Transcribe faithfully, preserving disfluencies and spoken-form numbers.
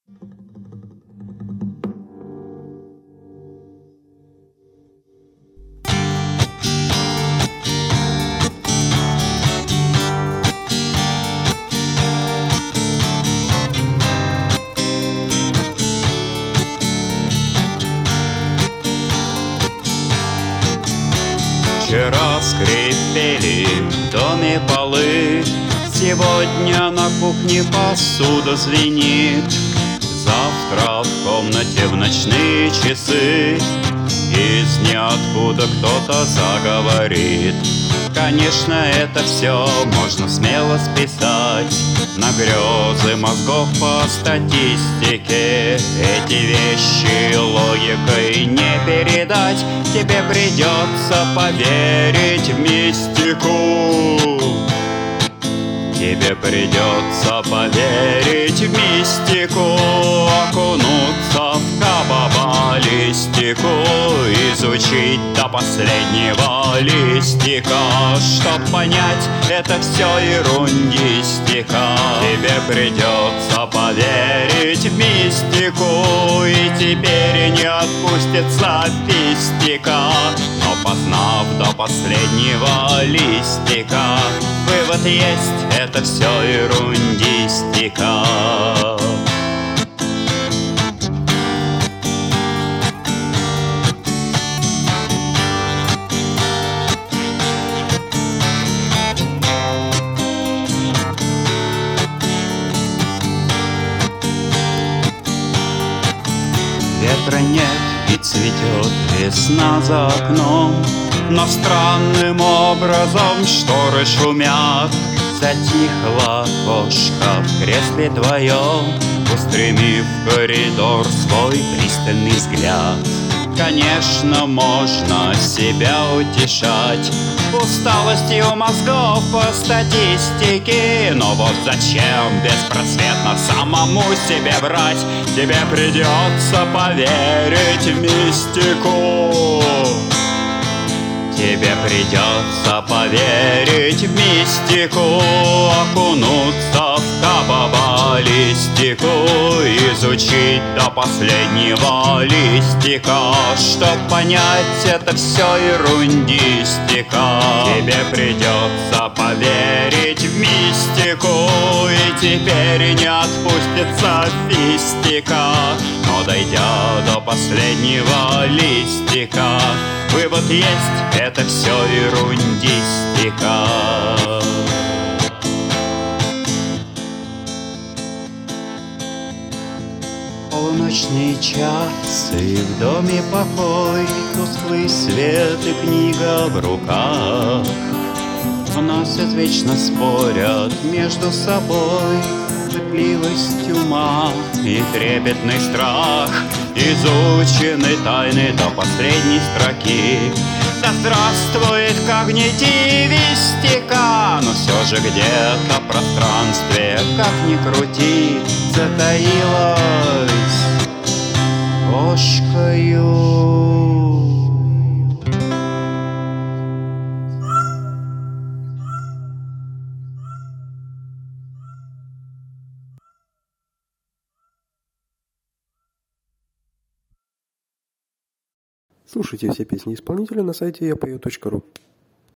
Вчера скрипели в доме полы, сегодня на кухне посуда звенит. Завтра в комнате в ночные часы из ниоткуда кто-то заговорит. Конечно, это все можно смело списать на грезы мозгов по статистике. Эти вещи логикой не передать. Тебе придется поверить в мистику. Тебе придется поверить в мистику, окунуться в каббалистику, изучить до последнего листика. Чтоб понять, это все ерундистика. Тебе придется поверить в мистику, и теперь не отпустит софистика. Но познав до последнего листика, вывод есть, это все ерундистика. Ветра нет и цветет весна за окном, но странным образом шторы шумят. Затихло окошко в кресле твоем, устремив в коридор свой пристальный взгляд. Конечно, можно себя утешать усталостью мозгов по статистике, но вот зачем беспросветно самому себе врать? Тебе придется поверить в мистику. Тебе придется поверить в мистику, окунуться в каббалистику, изучить до последнего листика. Чтоб понять, это все ерундистика. Тебе придется поверить в мистику, и теперь не отпустит софистика. Но дойдя до последнего листика, вывод есть, это все ерундистика. Полуночный час, и в доме покой, тусклый свет и книга в руках вносят, вечно спорят между собой пытливость ума и трепетный страх. Изучены тайны до последней строки. Да здравствует когнитивистика, но все же где-то в пространстве, как ни крути, затаилась кошкою. Слушайте все песни исполнителя на сайте я пою точка ру.